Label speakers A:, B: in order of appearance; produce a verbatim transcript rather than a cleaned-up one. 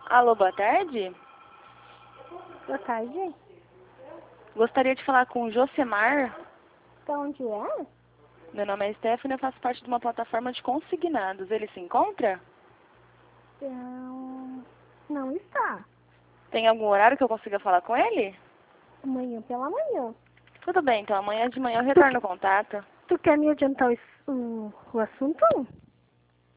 A: Alô, boa tarde.
B: Boa tarde.
A: Gostaria de falar com o Josemar.
B: Da onde é?
A: Meu nome é Stephanie, eu faço parte de uma plataforma de consignados. Ele se encontra?
B: Não, não está.
A: Tem algum horário que eu consiga falar com ele?
B: Amanhã pela manhã.
A: Tudo bem, então amanhã de manhã eu
B: Tu,
A: retorno o contato.
B: tu quer me adiantar o, o, o assunto?